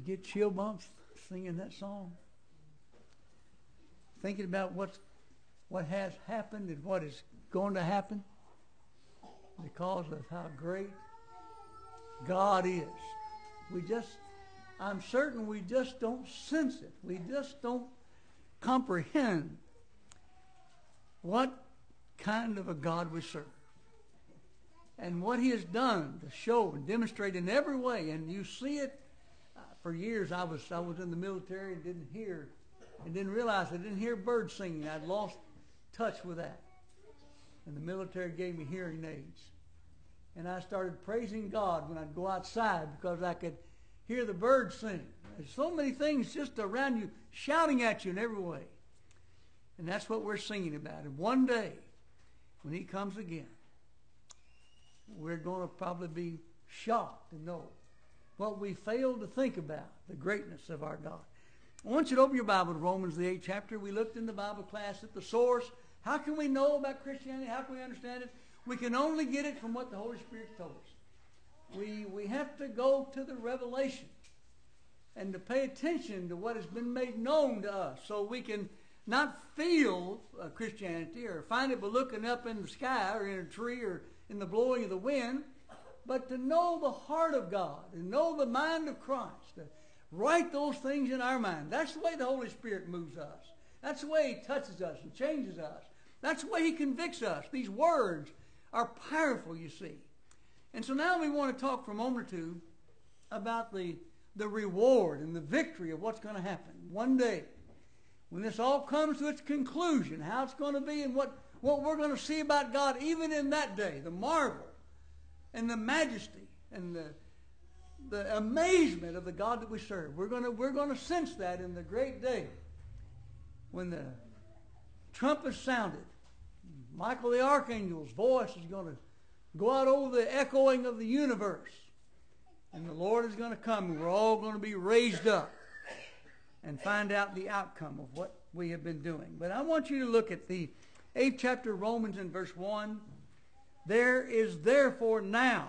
get chill bumps singing that song? Thinking about what has happened and what is going to happen because of how great God is. I'm certain we just don't sense it. We just don't comprehend what kind of a God we serve and what He has done to show and demonstrate in every way. And you see it. For years I was in the military and didn't realize I didn't hear birds singing. I'd lost touch with that. And the military gave me hearing aids. And I started praising God when I'd go outside because I could hear the birds sing. There's so many things just around you shouting at you in every way. And that's what we're singing about. And one day, when He comes again, we're going to probably be shocked to know what we failed to think about, the greatness of our God. I want you to open your Bible to Romans, the 8th chapter. We looked in the Bible class at the source. How can we know about Christianity? How can we understand it? We can only get it from what the Holy Spirit told us. We have to go to the revelation and to pay attention to what has been made known to us so we can not feel Christianity or find it by looking up in the sky or in a tree or in the blowing of the wind, but to know the heart of God and know the mind of Christ, to write those things in our mind. That's the way the Holy Spirit moves us. That's the way He touches us and changes us. That's the way He convicts us. These words are powerful, you see. And so now we want to talk for a moment or two about the reward and the victory of what's going to happen one day. When this all comes to its conclusion, how it's going to be and what we're going to see about God even in that day, the marvel and the majesty and the amazement of the God that we serve. We're going to sense that in the great day when the trumpet sounded. Michael the Archangel's voice is going to go out over the echoing of the universe. And the Lord is going to come and we're all going to be raised up and find out the outcome of what we have been doing. But I want you to look at the 8th chapter of Romans in verse 1. There is therefore now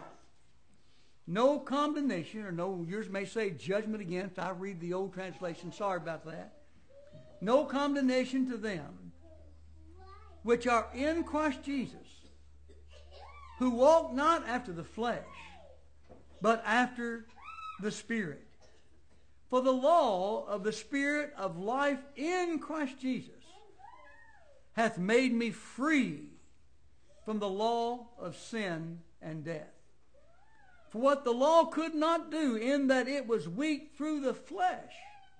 no condemnation, or no, yours may say judgment against. I read the old translation. Sorry about that. No condemnation to them which are in Christ Jesus, who walk not after the flesh, but after the Spirit. For the law of the Spirit of life in Christ Jesus hath made me free from the law of sin and death. For what the law could not do, in that it was weak through the flesh,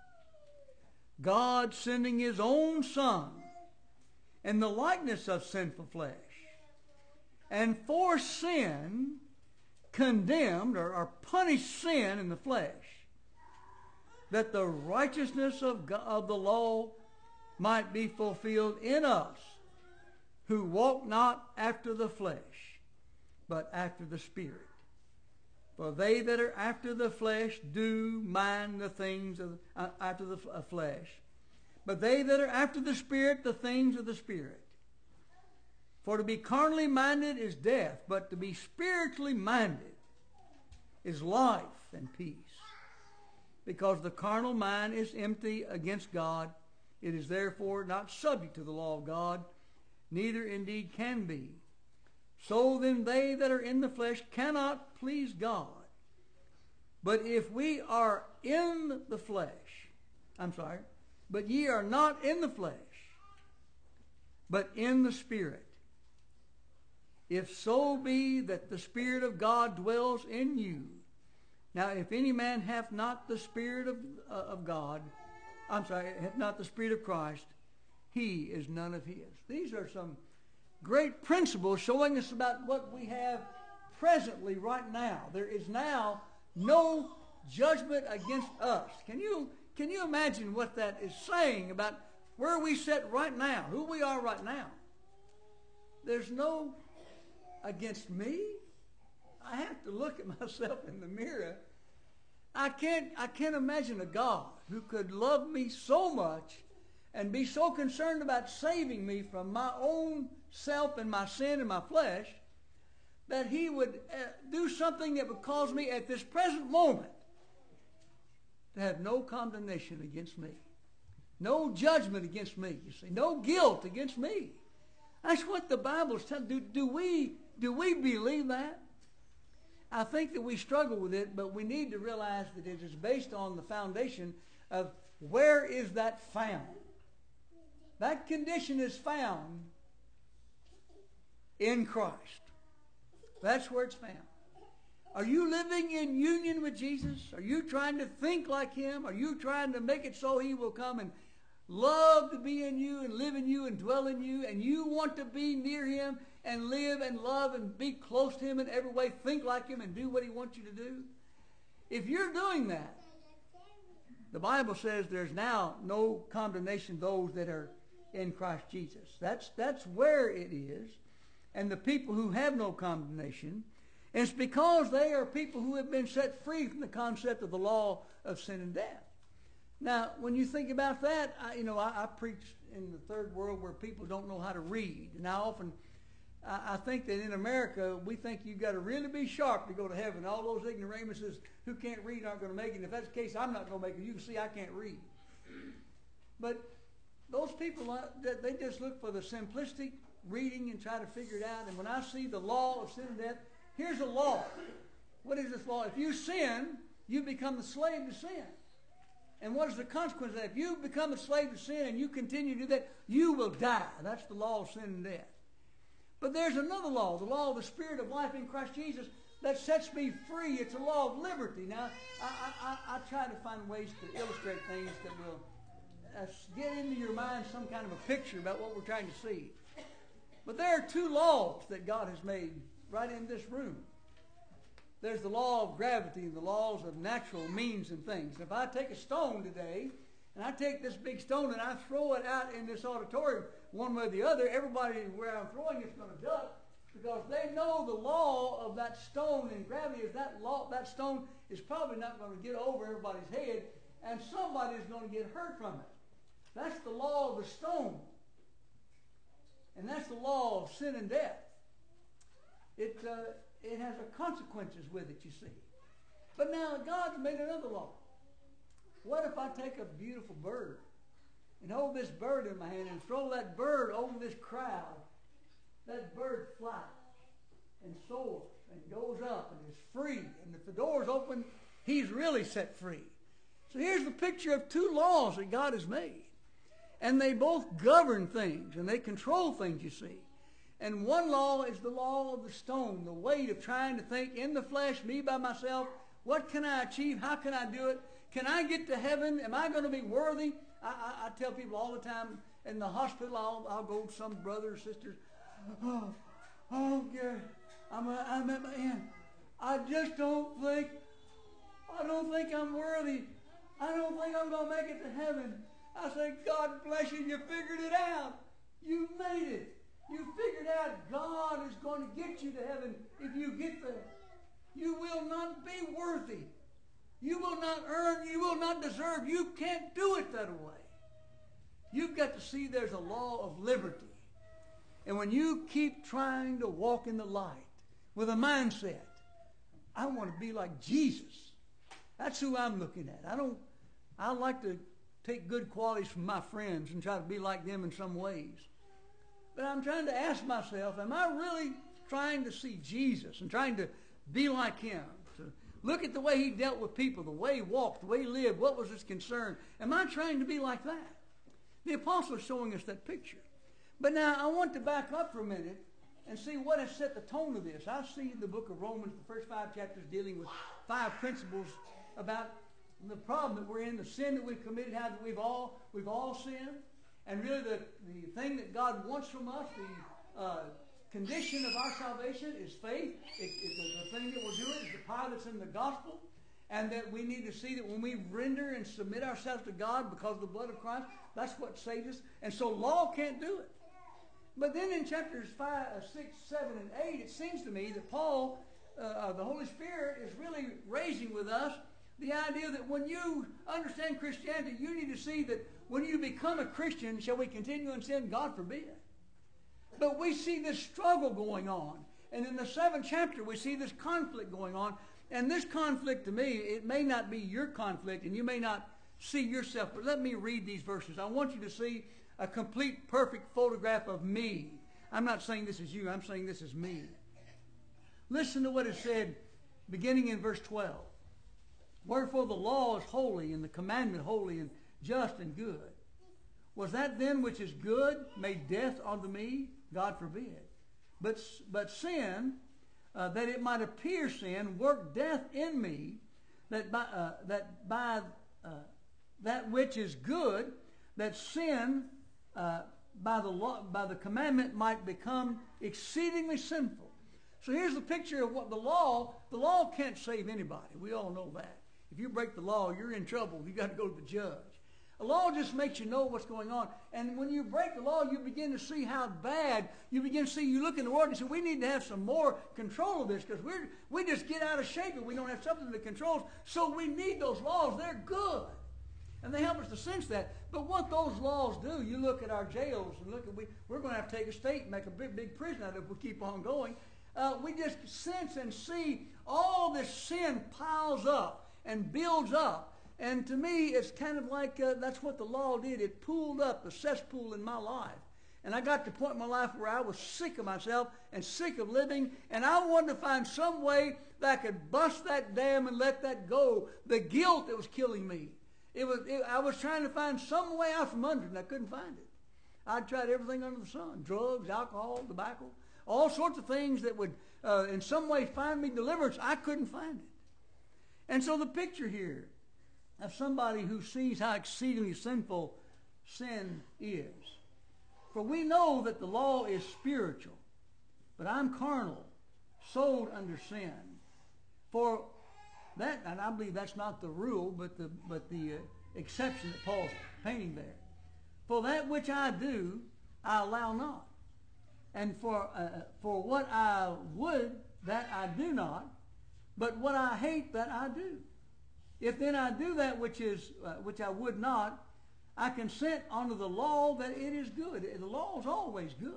God sending His own Son in the likeness of sinful flesh, and for sin condemned or punished sin in the flesh, that the righteousness of God, of the law might be fulfilled in us, who walk not after the flesh, but after the Spirit. For they that are after the flesh do mind the things of after the flesh, but they that are after the Spirit, the things of the Spirit. For to be carnally minded is death, but to be spiritually minded is life and peace. Because the carnal mind is empty against God, it is therefore not subject to the law of God, neither indeed can be. So then they that are in the flesh cannot please God. But if we are in the flesh, but ye are not in the flesh, but in the Spirit. If so be that the Spirit of God dwells in you. Now, if any man hath not the Spirit of God, hath not the Spirit of Christ, he is none of his. These are some great principles showing us about what we have presently right now. There is now no judgment against us. Can you imagine what that is saying about where we sit right now, who we are right now? There's no against me. I have to look at myself in the mirror. I can't imagine a God who could love me so much and be so concerned about saving me from my own self and my sin and my flesh that He would do something that would cause me at this present moment to have no condemnation against me. No judgment against me, you see. No guilt against me. That's what the Bible is telling. Do we believe that? I think that we struggle with it, but we need to realize that it is based on the foundation of where is that found. That condition is found in Christ. That's where it's found. Are you living in union with Jesus? Are you trying to think like Him? Are you trying to make it so He will come and love to be in you and live in you and dwell in you, and you want to be near Him and live and love and be close to Him in every way, think like Him and do what He wants you to do? If you're doing that, the Bible says there's now no condemnation those that are in Christ Jesus. That's where it is. And the people who have no condemnation, and it's because they are people who have been set free from the concept of the law of sin and death. Now, when you think about that, I preach in the third world where people don't know how to read. And I think that in America, we think you've got to really be sharp to go to heaven. All those ignoramuses who can't read aren't going to make it. And if that's the case, I'm not going to make it. You can see I can't read. But those people, they just look for the simplistic reading and try to figure it out. And when I see the law of sin and death, here's a law. What is this law? If you sin, you become the slave to sin. And what is the consequence of that? If you become a slave to sin and you continue to do that, you will die. That's the law of sin and death. But there's another law, the law of the Spirit of life in Christ Jesus, that sets me free. It's a law of liberty. Now, I try to find ways to illustrate things that will get into your mind some kind of a picture about what we're trying to see. But there are two laws that God has made right in this room. There's the law of gravity and the laws of natural means and things. If I take a stone today, and I take this big stone and I throw it out in this auditorium one way or the other, everybody where I'm throwing it's going to duck, because they know the law of that stone and gravity is that stone is probably not going to get over everybody's head, and somebody is going to get hurt from it. That's the law of the stone. And that's the law of sin and death. It has consequences with it, you see. But now God's made another law. What if I take a beautiful bird and hold this bird in my hand and throw that bird over this crowd? That bird flies and soars and goes up and is free. And if the door's open, he's really set free. So here's the picture of two laws that God has made. And they both govern things and they control things, you see. And one law is the law of the stone, the weight of trying to think in the flesh, me by myself, what can I achieve? How can I do it? Can I get to heaven? Am I going to be worthy? I tell people all the time in the hospital, I'll go to some brother or sister. Oh, Gary, I'm at my end. I don't think I'm worthy. I don't think I'm going to make it to heaven. I say, God bless you. You figured it out. You made it. You figured out God is going to get you to heaven if you get there. You will not be worthy. You will not earn. You will not deserve. You can't do it that way. You've got to see there's a law of liberty. And when you keep trying to walk in the light with a mindset, I want to be like Jesus. That's who I'm looking at. I like to take good qualities from my friends and try to be like them in some ways. But I'm trying to ask myself, am I really trying to see Jesus and trying to be like Him? To look at the way He dealt with people, the way He walked, the way He lived, what was His concern? Am I trying to be like that? The apostle is showing us that picture. But now I want to back up for a minute and see what has set the tone of this. I see in the book of Romans, the first 5 chapters dealing with 5 principles about the problem that we're in, the sin that we've committed, how that we've all sinned. And really the thing that God wants from us, the condition of our salvation is faith. The thing that we're doing is the power that's in the gospel. And that we need to see that when we render and submit ourselves to God because of the blood of Christ, that's what saves us. And so law can't do it. But then in chapters 5, 6, 7, and 8, it seems to me that Paul, the Holy Spirit, is really raising with us the idea that when you understand Christianity, you need to see that when you become a Christian, shall we continue in sin? God forbid. But we see this struggle going on. And in the 7th chapter, we see this conflict going on. And this conflict to me, it may not be your conflict and you may not see yourself, but let me read these verses. I want you to see a complete, perfect photograph of me. I'm not saying this is you, I'm saying this is me. Listen to what is said beginning in verse 12. Wherefore the law is holy, and the commandment holy, and just and good. Was that then which is good made death unto me? God forbid. But sin, that it might appear sin, worked death in me, that by that which is good, that sin by the commandment might become exceedingly sinful. So here's the picture of what the law can't save anybody. We all know that. If you break the law, you're in trouble. You got to go to the judge. The law just makes you know what's going on. And when you break the law, you begin to see how bad. You begin to see, you look in the Word and say, we need to have some more control of this because we just get out of shape and we don't have something that controls. So we need those laws. They're good. And they help us to sense that. But what those laws do, you look at our jails and look at, we're going to have to take a state and make a big prison out of it if we keep on going. We just sense and see all this sin piles up and builds up. And to me, it's kind of like that's what the law did. It pulled up the cesspool in my life. And I got to a point in my life where I was sick of myself and sick of living. And I wanted to find some way that I could bust that dam and let that go. The guilt that was killing me. I was trying to find some way out from under it, and I couldn't find it. I'd tried everything under the sun. Drugs, alcohol, tobacco. All sorts of things that would in some way find me deliverance. I couldn't find it. And so the picture here of somebody who sees how exceedingly sinful sin is. For we know that the law is spiritual, but I'm carnal, sold under sin. For that, and I believe that's not the rule, but the exception that Paul's painting there. For that which I do, I allow not. And for what I would, that I do not. But what I hate, that I do. If then I do that which I would not, I consent unto the law that it is good. The law is always good.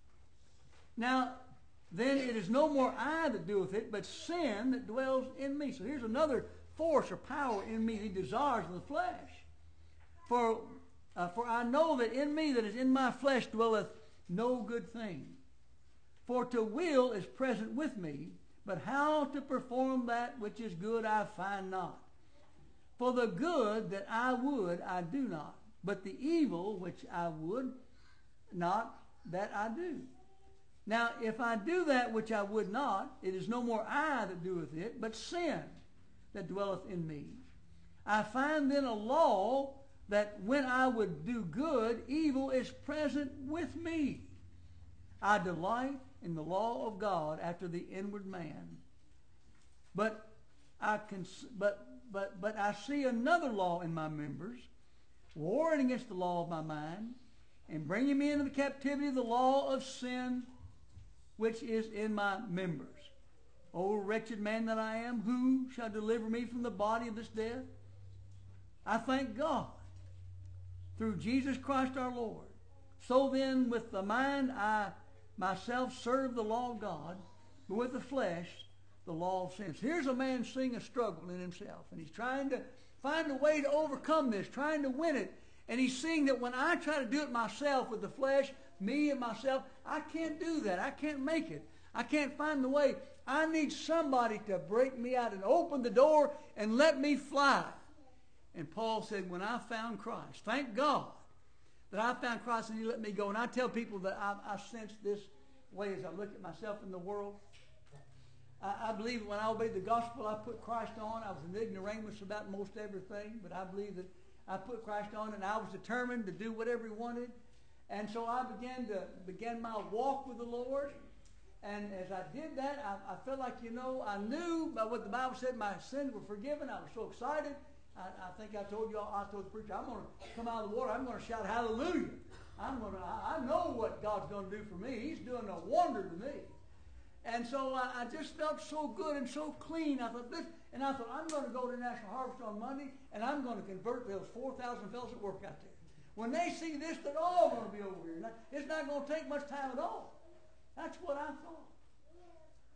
Now, then it is no more I that doeth it, but sin that dwells in me. So here's another force or power in me, the desires of the flesh. For I know that in me that is in my flesh dwelleth no good thing. For to will is present with me, but how to perform that which is good I find not. For the good that I would, I do not. But the evil which I would not, that I do. Now, if I do that which I would not, it is no more I that doeth it, but sin that dwelleth in me. I find then a law that when I would do good, evil is present with me. I delight in the law of God after the inward man. But I see another law in my members, warring against the law of my mind, and bringing me into the captivity of the law of sin, which is in my members. O wretched man that I am, who shall deliver me from the body of this death? I thank God through Jesus Christ our Lord. So then, with the mind I myself serve the law of God, but with the flesh, the law of sin. Here's a man seeing a struggle in himself, and he's trying to find a way to overcome this, trying to win it. And he's seeing that when I try to do it myself with the flesh, me and myself, I can't do that. I can't make it. I can't find the way. I need somebody to break me out and open the door and let me fly. And Paul said, when I found Christ, thank God that I found Christ and he let me go. And I tell people that I sense this way as I look at myself in the world. I believe that when I obeyed the gospel, I put Christ on. I was an ignoramus about most everything, but I believe that I put Christ on, and I was determined to do whatever he wanted. And so I began my walk with the Lord. And as I did that, I felt like, I knew by what the Bible said my sins were forgiven. I was so excited. I think I told the preacher, I'm going to come out of the water. I'm going to shout hallelujah. I know what God's going to do for me. He's doing a wonder to me. And so I just felt so good and so clean. I thought, I'm going to go to National Harvest on Monday, and I'm going to convert those 4,000 fellows that work out there. When they see this, they're all going to be over here. It's not going to take much time at all. That's what I thought.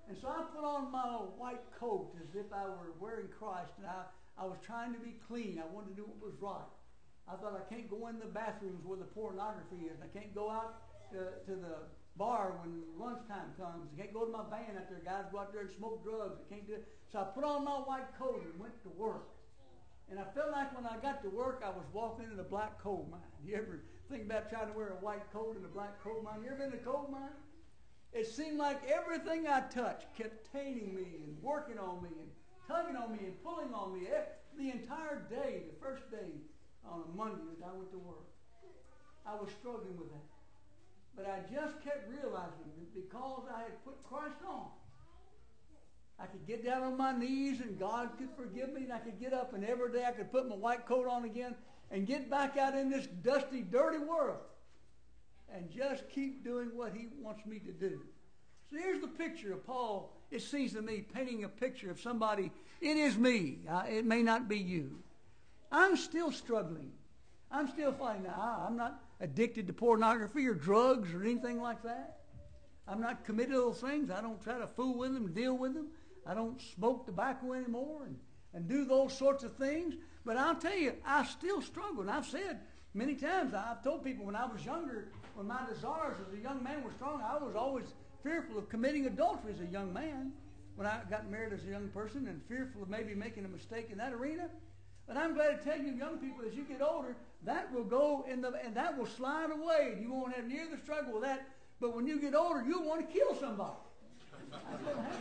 And so I put on my white coat as if I were wearing Christ, and I was trying to be clean. I wanted to do what was right. I thought, I can't go in the bathrooms where the pornography is. I can't go out to the bar when lunchtime comes. I can't go to my van out there. Guys go out there and smoke drugs. I can't do it. So I put on my white coat and went to work. And I felt like when I got to work, I was walking in a black coal mine. You ever think about trying to wear a white coat in a black coal mine? You ever been in a coal mine? It seemed like everything I touched kept taining me and working on me and tugging on me and pulling on me. The entire day, the first day on a Monday that I went to work, I was struggling with that. But I just kept realizing that because I had put Christ on, I could get down on my knees and God could forgive me, and I could get up, and every day I could put my white coat on again and get back out in this dusty, dirty world and just keep doing what he wants me to do. So here's the picture of Paul, it seems to me, painting a picture of somebody. It is me. It may not be you. I'm still struggling. I'm still fighting. Now, I'm not addicted to pornography or drugs or anything like that. I'm not committed to those things. I don't try to fool with them, deal with them. I don't smoke tobacco anymore and do those sorts of things. But I'll tell you, I still struggle. And I've said many times, I've told people when I was younger, when my desires as a young man were strong, I was always fearful of committing adultery as a young man. When I got married as a young person, and fearful of maybe making a mistake in that arena. But I'm glad to tell you, young people, as you get older, that will go and that will slide away. You won't have near the struggle with that. But when you get older, you'll want to kill somebody. That's what happens.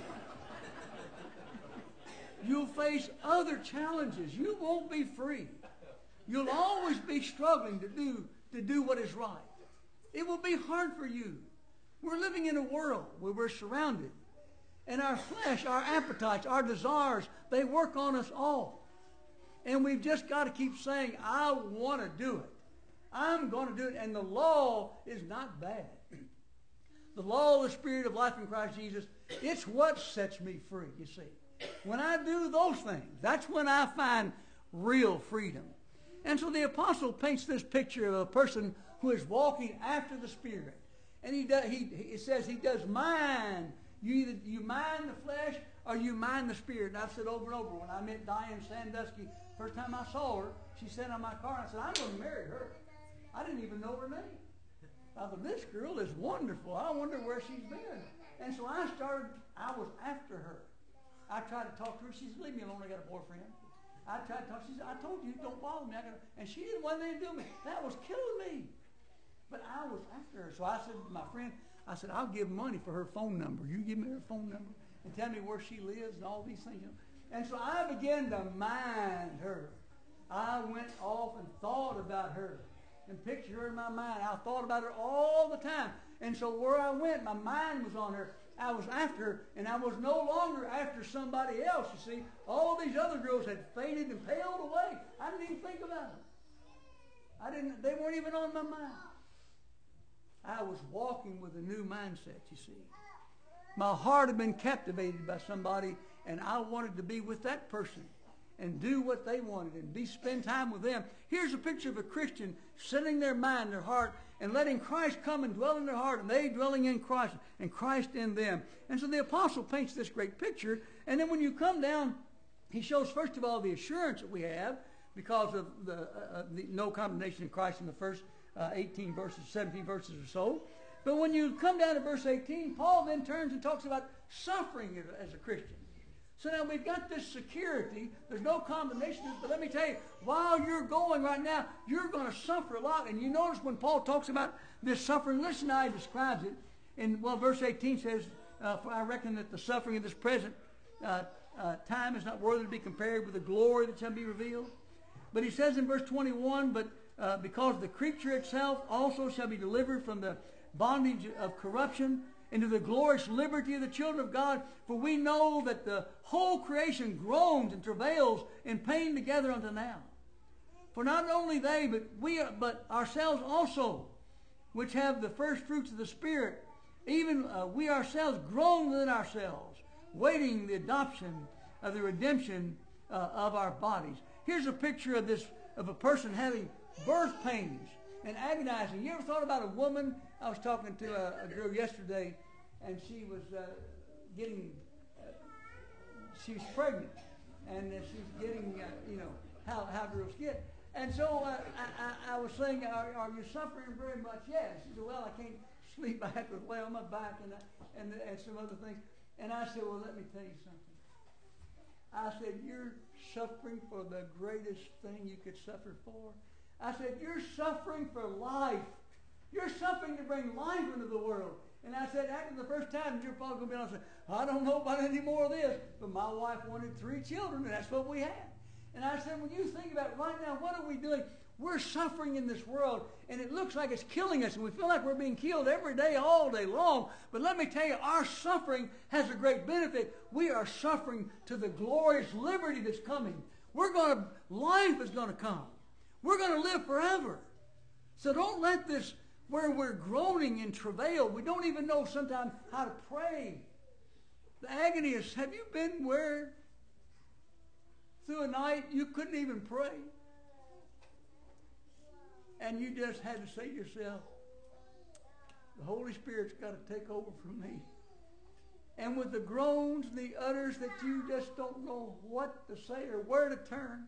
You'll face other challenges. You won't be free. You'll always be struggling to do what is right. It will be hard for you. We're living in a world where we're surrounded. And our flesh, our appetites, our desires, they work on us all. And we've just got to keep saying, I want to do it. I'm going to do it. And the law is not bad. The law of the Spirit of life in Christ Jesus, it's what sets me free, you see. When I do those things, that's when I find real freedom. And so the apostle paints this picture of a person who is walking after the Spirit. And it says he does mind. You mind the flesh or you mind the Spirit. And I've said over and over, when I met Diane Sandusky, first time I saw her, she sat on my car and I said, I'm going to marry her. I didn't even know her name. I thought, this girl is wonderful. I wonder where she's been. And so I was after her. I tried to talk to her. She said, leave me alone, I got a boyfriend. I tried to talk. She said, I told you, don't bother me. And she didn't want anything to do with me. That was killing me. But I was after her. So I said to my friend, I said, I'll give money for her phone number. You give me her phone number and tell me where she lives and all these things. And so I began to mind her. I went off and thought about her and pictured her in my mind. I thought about her all the time. And so where I went, my mind was on her. I was after her, and I was no longer after somebody else, you see. All these other girls had faded and paled away. I didn't even think about them. They weren't even on my mind. I was walking with a new mindset, you see. My heart had been captivated by somebody, and I wanted to be with that person and do what they wanted and spend time with them. Here's a picture of a Christian setting their mind, their heart, and letting Christ come and dwell in their heart, and they dwelling in Christ and Christ in them. And so the apostle paints this great picture. And then when you come down, he shows, first of all, the assurance that we have because of the no condemnation in Christ in the first 17 verses or so. But when you come down to verse 18, Paul then turns and talks about suffering as a Christian. So now we've got this security. There's no condemnation. But let me tell you, while you're going right now, you're going to suffer a lot. And you notice when Paul talks about this suffering, listen how he describes it. And verse 18 says, for I reckon that the suffering of this present time is not worthy to be compared with the glory that shall be revealed. But he says in verse 21, but because the creature itself also shall be delivered from the bondage of corruption into the glorious liberty of the children of God. For we know that the whole creation groans and travails in pain together unto now. For not only they, but ourselves also, which have the first fruits of the Spirit, even we ourselves groan within ourselves, waiting the adoption of the redemption of our bodies. Here's a picture of a person having birth pains and agonizing. You ever thought about a woman? I was talking to a girl yesterday, and she was getting, she was pregnant, and she's getting, how girls get. And so I was saying, are you suffering very much? Yes. She said, well, I can't sleep. I have to lay on my back and some other things. And I said, well, let me tell you something. I said, you're suffering for the greatest thing you could suffer for. I said, you're suffering for life. You're suffering to bring life into the world. And I said, after the first time, you're probably going to be able to say, I don't know about any more of this, but my wife wanted 3 children, and that's what we had. And I said, when you think about it right now, what are we doing? We're suffering in this world, and it looks like it's killing us, and we feel like we're being killed every day, all day long. But let me tell you, our suffering has a great benefit. We are suffering to the glorious liberty that's coming. Life is going to come. We're going to live forever. So don't let this, where we're groaning in travail, we don't even know sometimes how to pray. The agony is, have you been where through a night you couldn't even pray? And you just had to say to yourself, the Holy Spirit's got to take over from me. And with the groans and the utters that you just don't know what to say or where to turn,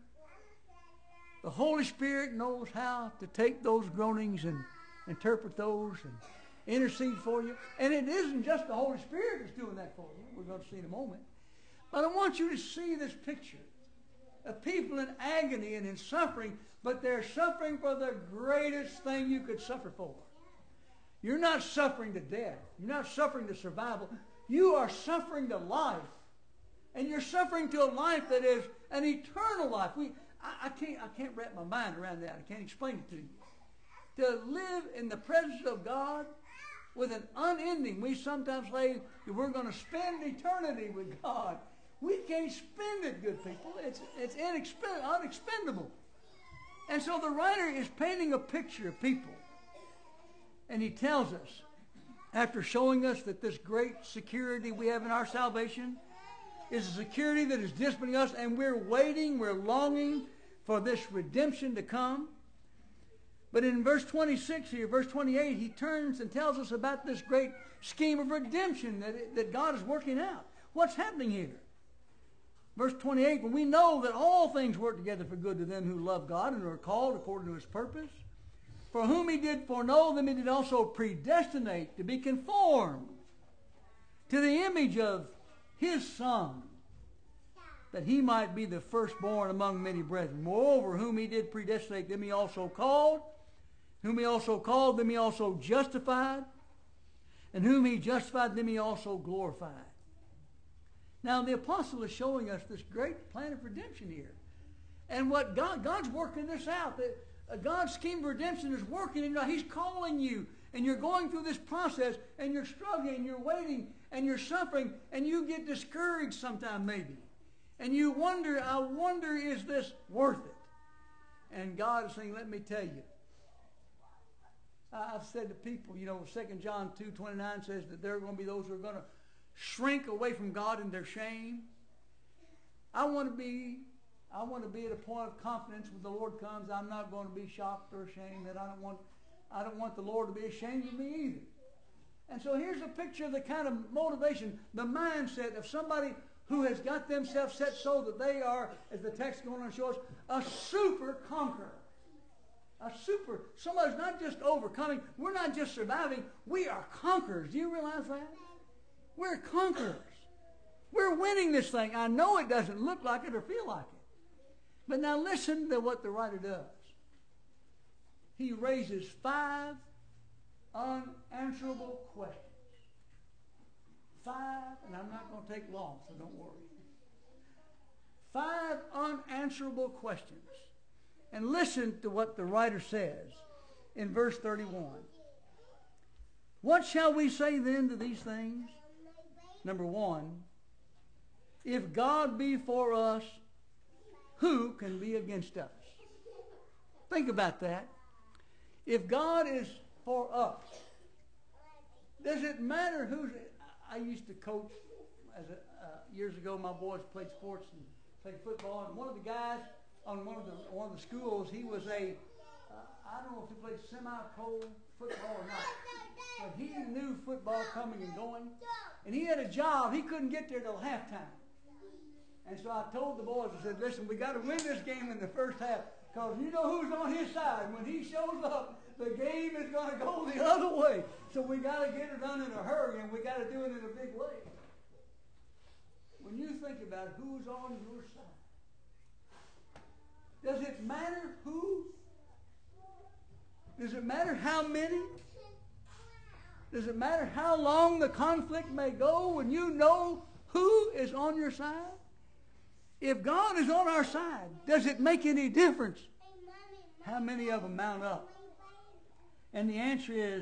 the Holy Spirit knows how to take those groanings and interpret those and intercede for you. And it isn't just the Holy Spirit that's doing that for you. We're going to see in a moment. But I want you to see this picture of people in agony and in suffering, but they're suffering for the greatest thing you could suffer for. You're not suffering to death. You're not suffering to survival. You are suffering to life. And you're suffering to a life that is an eternal life. I can't wrap my mind around that. I can't explain it to you. To live in the presence of God with an unending, we sometimes say we're going to spend eternity with God. We can't spend it, good people. It's unexpendable. And so the writer is painting a picture of people. And he tells us, after showing us that this great security we have in our salvation is a security that is disciplining us, and we're waiting, we're longing for this redemption to come. But in verse 26 here, verse 28, he turns and tells us about this great scheme of redemption that God is working out. What's happening here? Verse 28, when we know that all things work together for good to them who love God and who are called according to his purpose, for whom he did foreknow, them he did also predestinate to be conformed to the image of his Son, that he might be the firstborn among many brethren. Moreover, whom he did predestinate, them he also called. Whom he also called, them he also justified. And whom he justified, them he also glorified. Now the apostle is showing us this great plan of redemption here. And what God's working this out. God's scheme of redemption is working. And he's calling you. And you're going through this process. And you're struggling. And you're waiting. And you're suffering. And you get discouraged sometime maybe. And you wonder, I wonder, is this worth it? And God is saying, let me tell you. I've said to people, 2 John 2:29 says that there are going to be those who are going to shrink away from God in their shame. I want to be at a point of confidence when the Lord comes. I'm not going to be shocked or ashamed. That I don't want the Lord to be ashamed of me either. And so here's a picture of the kind of motivation, the mindset of somebody who has got themselves set so that they are, as the text going on shows, a super conqueror. Somebody's not just overcoming. We're not just surviving. We are conquerors. Do you realize that? We're conquerors. We're winning this thing. I know it doesn't look like it or feel like it. But now listen to what the writer does. He raises 5 unanswerable questions. 5, and I'm not going to take long, so don't worry. 5 unanswerable questions. And listen to what the writer says in verse 31. What shall we say then to these things? Number 1, if God be for us, who can be against us? Think about that. If God is for us, does it matter who's... I used to coach years ago. My boys played sports and played football, and one of the guys on one of the schools, he was I don't know if he played semi-pro football or not. But he knew football coming and going. And he had a job. He couldn't get there till halftime. And so I told the boys, I said, listen, we got to win this game in the first half. Because you know who's on his side. When he shows up, the game is going to go the other way. So we got to get it done in a hurry, and we got to do it in a big way. When you think about who's on your side, does it matter who? Does it matter how many? Does it matter how long the conflict may go when you know who is on your side? If God is on our side, does it make any difference how many of them mount up? And the answer is,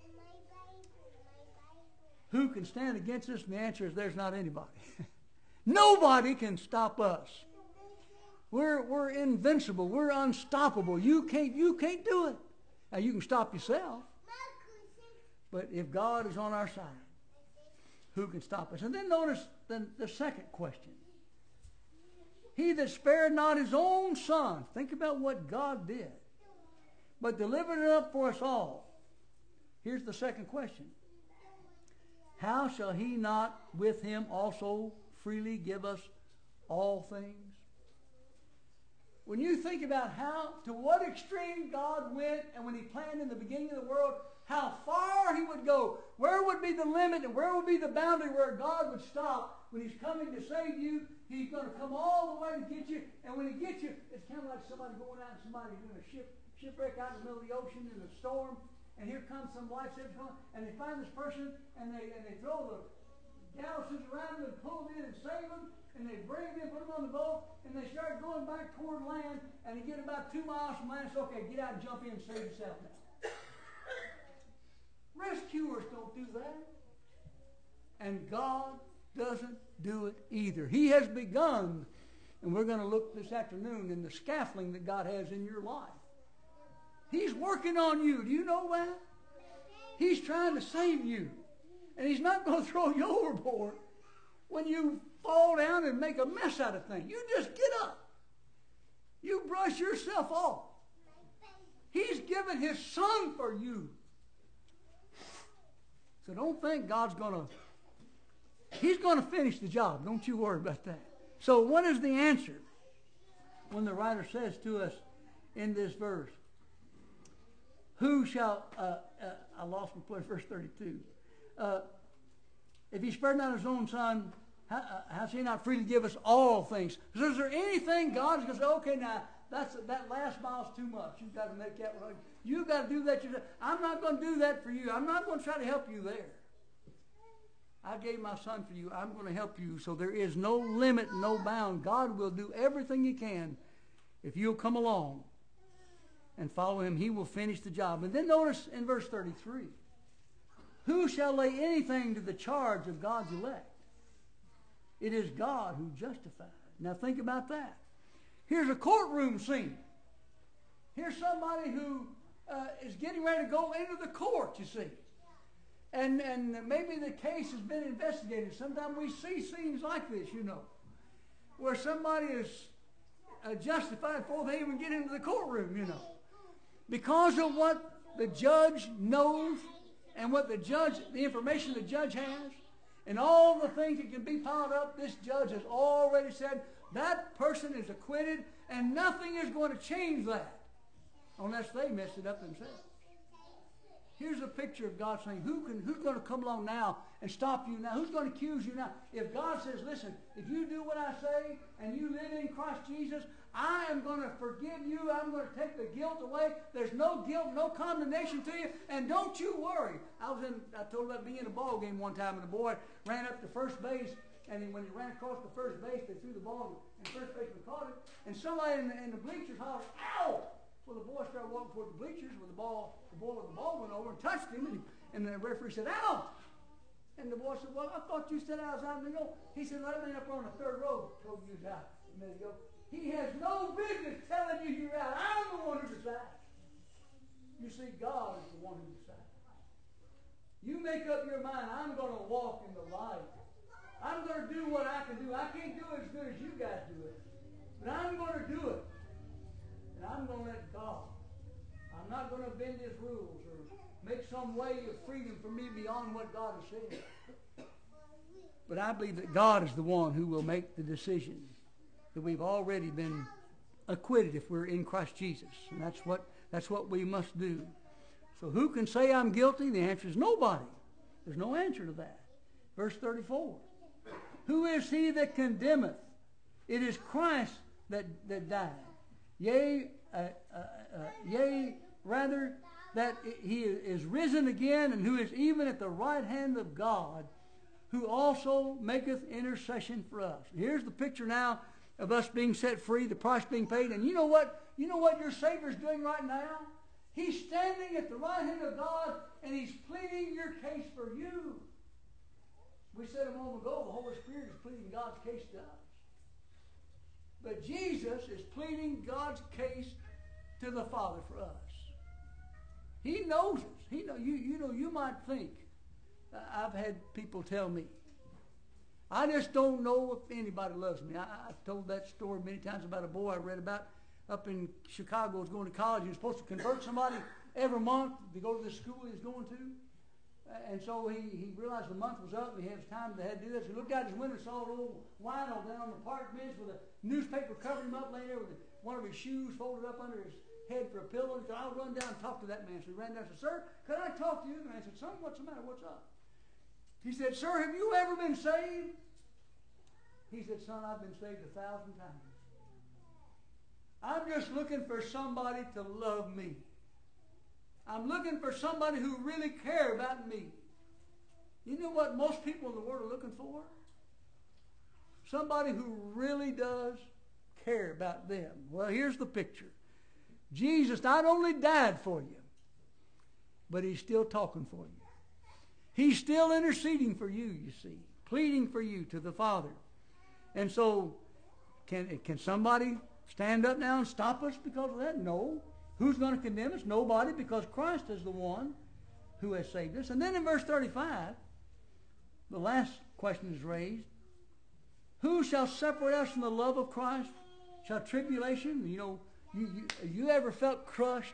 who can stand against us? And the answer is, there's not anybody. Nobody can stop us. We're invincible. We're unstoppable. You can't do it. Now, you can stop yourself. But if God is on our side, who can stop us? And then notice the second question. He that spared not his own son. Think about what God did. But delivered it up for us all. Here's the second question. How shall he not with him also freely give us all things? When you think about to what extreme God went, and when he planned in the beginning of the world, how far he would go, where would be the limit and where would be the boundary where God would stop when he's coming to save you. He's going to come all the way to get you, and when he gets you, it's kind of like somebody going out and somebody doing a shipwreck out in the middle of the ocean in a storm, and here comes some lifesavers going, and they find this person, and they throw the gallows around them and pull them in and save them, and they bring them in, put them on the boat, and they start going back toward land, and they get about 2 miles from land. So, okay, get out and jump in and save yourself now. Rescuers don't do that. And God doesn't do it either. He has begun, and we're going to look this afternoon in the scaffolding that God has in your life. He's working on you. Do you know that? He's trying to save you. And he's not going to throw you overboard when you fall down and make a mess out of things. You just get up. You brush yourself off. He's given his son for you. So don't think God's going to... He's going to finish the job. Don't you worry about that. So what is the answer when the writer says to us in this verse, who shall... I lost my place, verse 32. If he spared not his own son, how shall he not freely give us all things? So is there anything God is going to say, okay, now, that last mile's too much. You've got to make that right. You've got to do that yourself. I'm not going to do that for you. I'm not going to try to help you there. I gave my son for you. I'm going to help you. So there is no limit, no bound. God will do everything he can. If you'll come along and follow him, he will finish the job. And then notice in verse 33, who shall lay anything to the charge of God's elect? It is God who justifies. Now think about that. Here's a courtroom scene. Here's somebody who is getting ready to go into the court, you see. And maybe the case has been investigated. Sometimes we see scenes like this, you know, where somebody is justified before they even get into the courtroom, you know. Because of what the judge knows and what the information the judge has, and all the things that can be piled up, this judge has already said that person is acquitted, and nothing is going to change that unless they mess it up themselves. Here's a picture of God saying, who's going to come along now and stop you now? Who's going to accuse you now? If God says, listen, if you do what I say and you live in Christ Jesus, I am going to forgive you. I'm going to take the guilt away. There's no guilt, no condemnation to you. And don't you worry. I told about being in a ball game one time, and a boy ran up to first base. And when he ran across the first base, they threw the ball, and first baseman caught it. And somebody in the bleachers hollered, "Ow!" Well, the boy started walking toward the bleachers where the ball went over and touched him. And the referee said, "Out!" And the boy said, "Well, I thought you said I was out in the middle." He said, "Let me up on the third row." Told you was out a minute ago. He has no business telling you you're out. I'm the one who decides. You see, God is the one who decides. You make up your mind, I'm going to walk in the light. I'm going to do what I can do. I can't do it as good as you guys do it. But I'm going to do it. And I'm going to let God. I'm I'm not going to bend His rules or make some way of freedom for me beyond what God has said. But I believe that God is the one who will make the decision, that we've already been acquitted if we're in Christ Jesus. And that's what we must do. So who can say I'm guilty? The answer is nobody. There's no answer to that. Verse 34. Who is he that condemneth? It is Christ that died. Yea, rather, that he is risen again, and who is even at the right hand of God, who also maketh intercession for us. Here's the picture now of us being set free, the price being paid. And you know what? You know what your Savior is doing right now? He's standing at the right hand of God, and He's pleading your case for you. We said a moment ago, the Holy Spirit is pleading God's case to us. But Jesus is pleading God's case to the Father for us. He knows us. You might think, I've had people tell me, I just don't know if anybody loves me. I've told that story many times about a boy I read about up in Chicago. Was going to college. He was supposed to convert somebody every month to go to the school he was going to. And so he realized the month was up and he had time to do this. He looked out his window and saw an old wino down on the park bench with a newspaper covering him up, laying there with one of his shoes folded up under his head for a pillow. He said, I'll run down and talk to that man. So he ran down and said, Sir, could I talk to you? And the man said, Son, what's the matter? What's up? He said, Sir, have you ever been saved? He said, Son, I've been saved 1,000 times. I'm just looking for somebody to love me. I'm looking for somebody who really cares about me. You know what most people in the world are looking for? Somebody who really does care about them. Well, here's the picture. Jesus not only died for you, but He's still talking for you. He's still interceding for you, you see, pleading for you to the Father. And so, can somebody stand up now and stop us because of that? No. Who's going to condemn us? Nobody, because Christ is the one who has saved us. And then in verse 35, the last question is raised. Who shall separate us from the love of Christ? Shall tribulation? You ever felt crushed?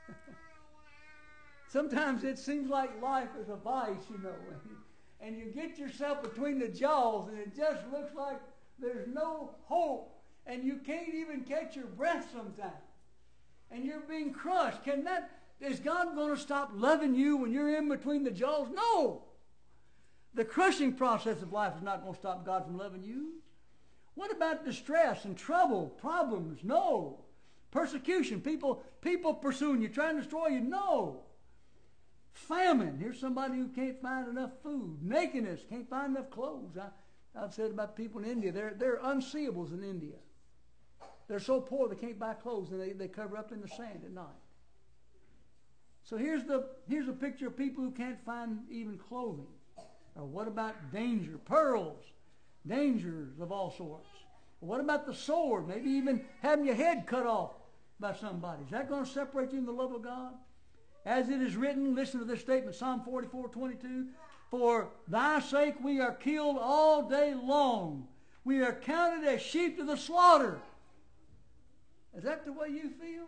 Sometimes it seems like life is a vice, and you get yourself between the jaws, and it just looks like there's no hope, and you can't even catch your breath sometimes. And you're being crushed. Is God going to stop loving you when you're in between the jaws? No. The crushing process of life is not going to stop God from loving you. What about distress and trouble, problems? No. Persecution, people pursuing you, trying to destroy you? No. Famine, here's somebody who can't find enough food. Nakedness, can't find enough clothes. I've said about people in India, they're unseeables in India. They're so poor they can't buy clothes, and they cover up in the sand at night. So here's a picture of people who can't find even clothing. Or what about danger, perils, dangers of all sorts? What about the sword? Maybe even having your head cut off by somebody. Is that going to separate you from the love of God? As it is written, listen to this statement, Psalm 44:22. For thy sake we are killed all day long. We are counted as sheep to the slaughter. Is that the way you feel?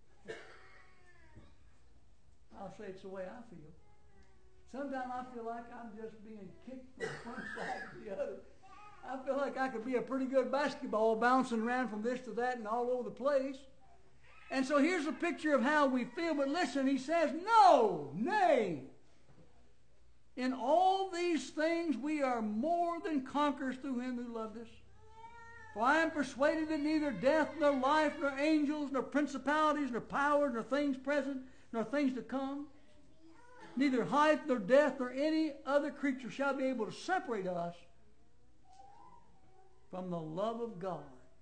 I'll say it's the way I feel. Sometimes I feel like I'm just being kicked from one side to the other. I feel like I could be a pretty good basketball bouncing around from this to that and all over the place. And so here's a picture of how we feel. But listen, he says, no, nay. In all these things we are more than conquerors through Him who loved us. For I am persuaded that neither death, nor life, nor angels, nor principalities, nor powers, nor things present, nor things to come, neither height, nor depth, nor any other creature shall be able to separate us from the love of God,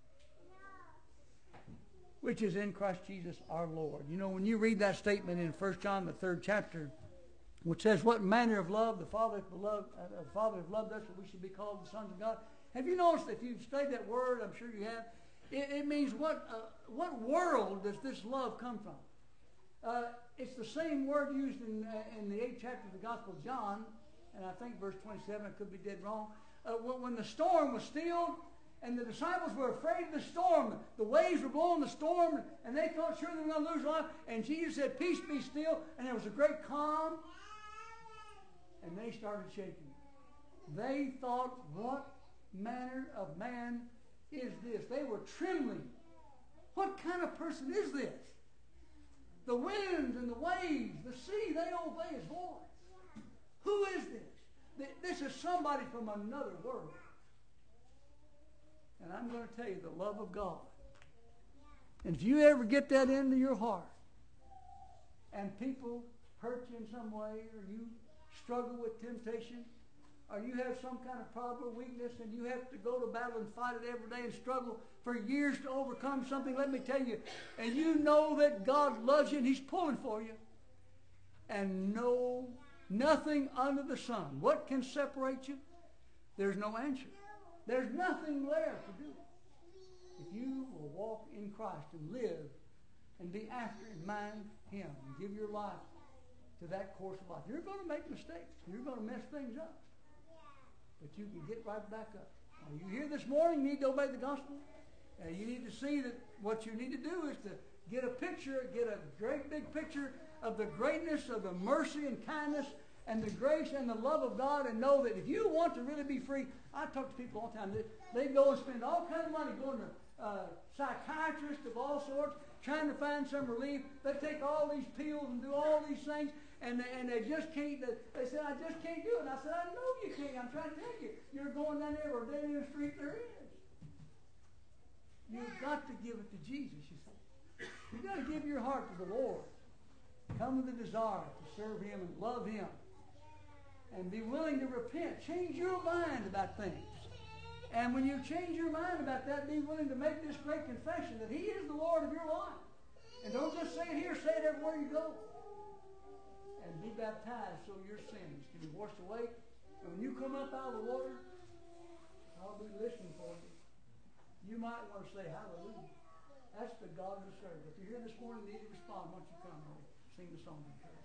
which is in Christ Jesus our Lord. When you read that statement in 1 John, the 3rd chapter, which says, what manner of love the Father has loved us, that we should be called the sons of God. Have you noticed, if you've studied that word, I'm sure you have, it means what world does this love come from? It's the same word used in the 8th chapter of the Gospel of John, and I think verse 27, I could be dead wrong. When the storm was stilled And the disciples were afraid of the storm. The waves were blowing the storm, and they thought sure they were going to lose their life. And Jesus said, peace be still. And there was a great calm. And they started shaking. They thought, what manner of man is this? They were trembling. What kind of person is this? The winds and the waves, the sea, they obey his voice. Who is this? This is somebody from another world. And I'm going to tell you the love of God. And if you ever get that into your heart, and people hurt you in some way, or you struggle with temptation, or you have some kind of problem or weakness, and you have to go to battle and fight it every day and struggle for years to overcome something, let me tell you, and you know that God loves you and he's pulling for you, and nothing under the sun. What can separate you? There's no answer. There's nothing there to do. If you will walk in Christ and live and be after and mind him and give your life to that course of life, you're going to make mistakes. You're going to mess things up. But you can get right back up. Are you here this morning? You need to obey the gospel. You need to see that what you need to do is to get a great big picture of the greatness of the mercy and kindness and the grace and the love of God, and know that if you want to really be free, I talk to people all the time. They go and spend all kinds of money going to psychiatrists of all sorts, trying to find some relief. They take all these pills and do all these things, and they just can't. They said, I just can't do it. And I said, I know you can't. I'm trying to tell you. You're going down there or dead in the street there is. You've got to give it to Jesus, you see. You've got to give your heart to the Lord. Come with a desire to serve him and love him. And be willing to repent. Change your mind about things. And when you change your mind about that, be willing to make this great confession that he is the Lord of your life. And don't just say it here, say it everywhere you go. And be baptized so your sins can be washed away. And when you come up out of the water, I'll be listening for you. You might want to say hallelujah. That's the God we serve. If you're here this morning and need to respond, why don't you come and sing the song in church.